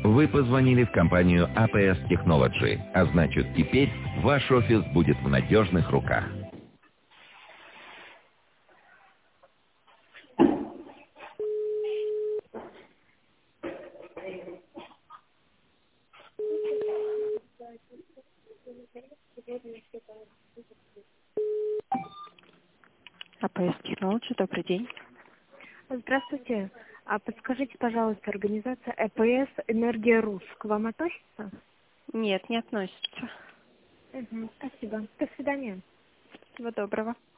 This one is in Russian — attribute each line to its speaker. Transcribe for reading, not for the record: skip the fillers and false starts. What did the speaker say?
Speaker 1: Вы позвонили в компанию APS Technology, а значит теперь ваш офис будет в надежных руках.
Speaker 2: АПС Technology, добрый день.
Speaker 3: Здравствуйте. А подскажите, пожалуйста, организация ЭПС «Энергия РУС» к вам относится?
Speaker 2: Нет, не относится.
Speaker 3: Спасибо. До свидания.
Speaker 2: Всего доброго.